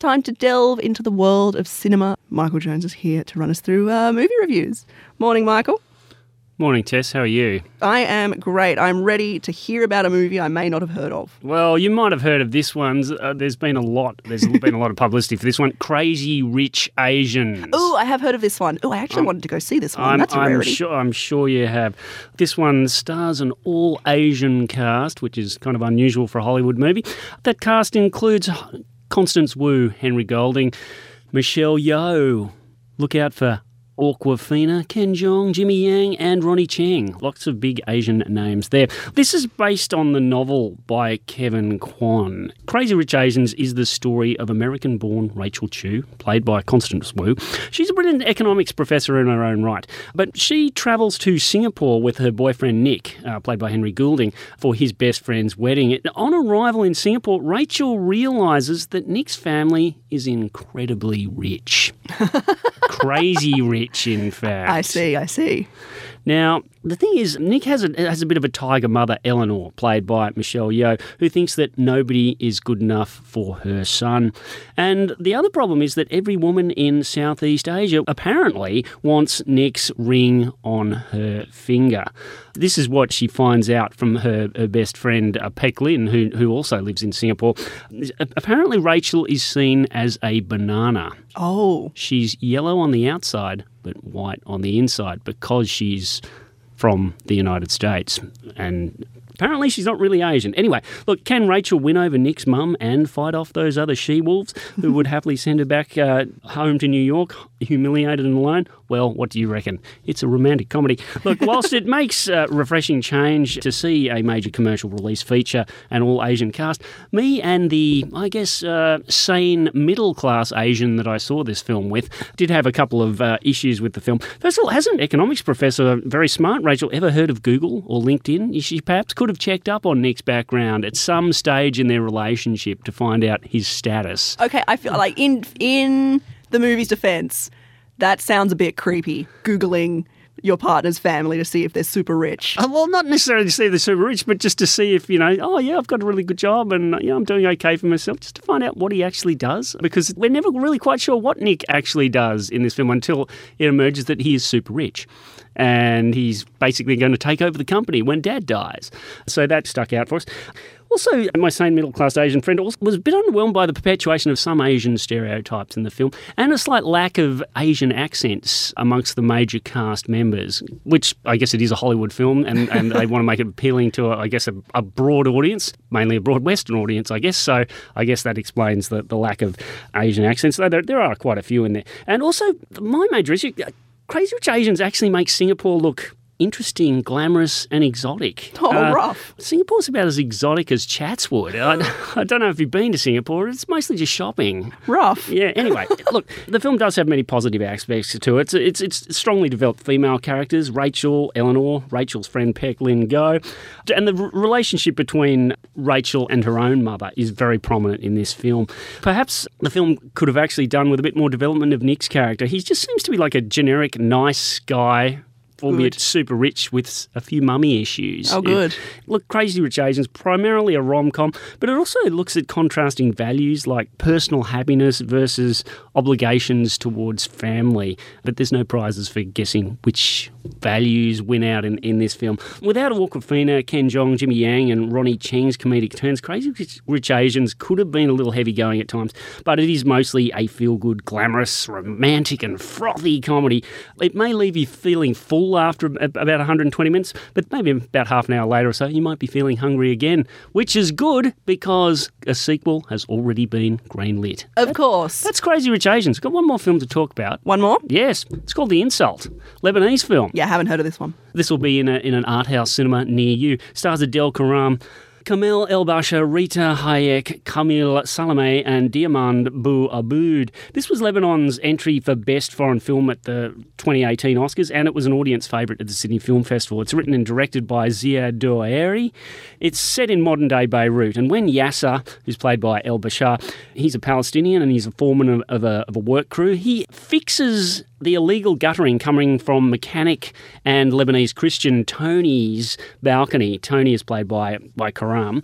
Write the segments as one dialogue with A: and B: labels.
A: time to delve into the world of cinema. Michael Jones is here to run us through movie reviews. Morning, Michael.
B: Morning, Tess. How are you?
A: I am great. I'm ready to hear about a movie I may not have heard of.
B: Well, you might have heard of this one. There's been a lot of publicity for this one. Crazy Rich Asians.
A: Oh, I have heard of this one. Oh, I actually wanted to go see this one. That's a rarity.
B: I'm sure you have. This one stars an all-Asian cast, which is kind of unusual for a Hollywood movie. That cast includes Constance Wu, Henry Golding, Michelle Yeoh. Look out for Awkwafina, Ken Jeong, Jimmy Yang and Ronnie Cheng. Lots of big Asian names there. This is based on the novel by Kevin Kwan. Crazy Rich Asians is the story of American-born Rachel Chu, played by Constance Wu. She's a brilliant economics professor in her own right, but she travels to Singapore with her boyfriend Nick, played by Henry Goulding, for his best friend's wedding. On arrival in Singapore, Rachel realises that Nick's family is incredibly rich. Crazy rich, in fact.
A: I see.
B: Now, the thing is, Nick has a bit of a tiger mother, Eleanor, played by Michelle Yeoh, who thinks that nobody is good enough for her son. And the other problem is that every woman in Southeast Asia apparently wants Nick's ring on her finger. This is what she finds out from her best friend, Peck Lin, who also lives in Singapore. Apparently, Rachel is seen as a banana.
A: Oh.
B: She's yellow on the outside, but white on the inside because she's from the United States. And apparently she's not really Asian. Anyway, look, can Rachel win over Nick's mum and fight off those other she-wolves who would happily send her back home to New York, humiliated and alone? Well, what do you reckon? It's a romantic comedy. Look, whilst it makes refreshing change to see a major commercial release feature an all-Asian cast, me and the, I guess, sane middle-class Asian that I saw this film with did have a couple of issues with the film. First of all, has an economics professor, very smart Rachel, ever heard of Google or LinkedIn? She perhaps could have checked up on Nick's background at some stage in their relationship to find out his status.
A: Okay, I feel like in the movie's defense, that sounds a bit creepy, Googling your partner's family to see if they're super rich.
B: Well, not necessarily to see if they're super rich, but just to see if, I've got a really good job and, I'm doing okay for myself, just to find out what he actually does. Because we're never really quite sure what Nick actually does in this film until it emerges that he is super rich. And he's basically going to take over the company when Dad dies. So that stuck out for us. Also, my sane middle-class Asian friend was a bit underwhelmed by the perpetuation of some Asian stereotypes in the film and a slight lack of Asian accents amongst the major cast members, which I guess it is a Hollywood film and they want to make it appealing to, a broad audience, mainly a broad Western audience, I guess. So I guess that explains the lack of Asian accents, though there are quite a few in there. And also, my major issue, Crazy Rich Asians actually makes Singapore look interesting, glamorous and exotic.
A: Rough.
B: Singapore's about as exotic as Chatswood. I don't know if you've been to Singapore. It's mostly just shopping.
A: Rough.
B: Yeah, anyway, look, the film does have many positive aspects to it. It's strongly developed female characters, Rachel, Eleanor, Rachel's friend Peck Lin Go. And the relationship between Rachel and her own mother is very prominent in this film. Perhaps the film could have actually done with a bit more development of Nick's character. He just seems to be like a generic nice guy, albeit super rich with a few mummy issues.
A: Oh, good.
B: Look, Crazy Rich Asians, primarily a rom-com, but it also looks at contrasting values like personal happiness versus obligations towards family. But there's no prizes for guessing which values win out in this film. Without Awkwafina, Ken Jeong, Jimmy Yang and Ronnie Cheng's comedic turns, Crazy Rich Asians could have been a little heavy going at times, but it is mostly a feel-good, glamorous, romantic and frothy comedy. It may leave you feeling full after about 120 minutes, but maybe about half an hour later or so, you might be feeling hungry again, which is good because a sequel has already been greenlit.
A: Of course.
B: That's Crazy Rich Asians. Got one more film to talk about.
A: One more?
B: Yes. It's called The Insult, Lebanese film.
A: Yeah, I haven't heard of this one.
B: This will be in an art house cinema near you. Stars Adel Karam, Kamel El-Basha, Rita Hayek, Kamil Salameh and Diamand Bou Aboud. This was Lebanon's entry for Best Foreign Film at the 2018 Oscars, and it was an audience favourite at the Sydney Film Festival. It's written and directed by Ziad Douairi. It's set in modern-day Beirut, and when Yasser, who's played by El-Bashar, he's a Palestinian and he's a foreman of a work crew, he fixes the illegal guttering coming from mechanic and Lebanese Christian Tony's balcony. Tony is played by Karam.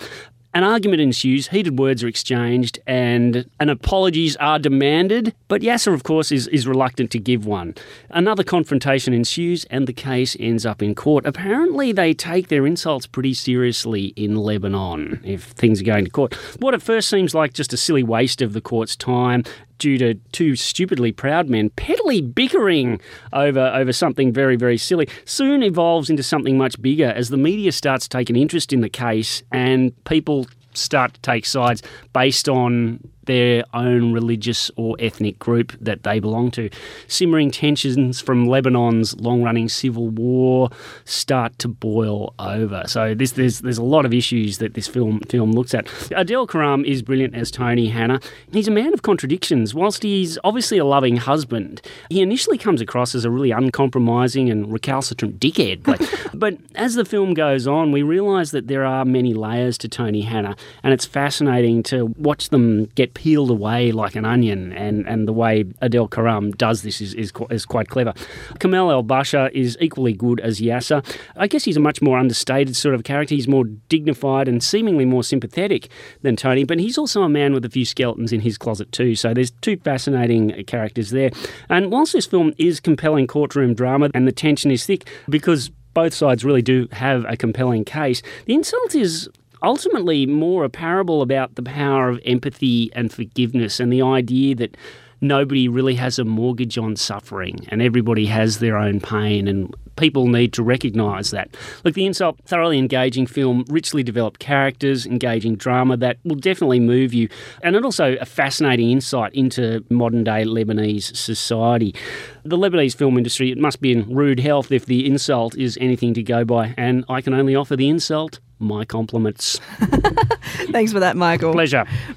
B: An argument ensues, heated words are exchanged, and apologies are demanded, but Yasser, of course, is reluctant to give one. Another confrontation ensues, and the case ends up in court. Apparently, they take their insults pretty seriously in Lebanon if things are going to court. What at first seems like just a silly waste of the court's time due to two stupidly proud men pettily bickering over something very, very silly, soon evolves into something much bigger as the media starts to take an interest in the case and people start to take sides based on their own religious or ethnic group that they belong to. Simmering tensions from Lebanon's long-running civil war start to boil over. So there's a lot of issues that this film looks at. Adel Karam is brilliant as Tony Hanna. He's a man of contradictions. Whilst he's obviously a loving husband, he initially comes across as a really uncompromising and recalcitrant dickhead. But as the film goes on, we realise that there are many layers to Tony Hanna, and it's fascinating to watch them get peeled away like an onion, and the way Adel Karam does this is quite clever. Kamel El-Bashar is equally good as Yasser. I guess he's a much more understated sort of character. He's more dignified and seemingly more sympathetic than Tony, but he's also a man with a few skeletons in his closet too, so there's two fascinating characters there. And whilst this film is compelling courtroom drama and the tension is thick because both sides really do have a compelling case, the insult is ultimately more a parable about the power of empathy and forgiveness and the idea that nobody really has a mortgage on suffering and everybody has their own pain, and people need to recognise that. Look, The Insult, thoroughly engaging film, richly developed characters, engaging drama that will definitely move you, and it also a fascinating insight into modern-day Lebanese society. The Lebanese film industry, it must be in rude health if The Insult is anything to go by, and I can only offer The Insult my compliments.
A: Thanks for that, Michael.
B: Pleasure.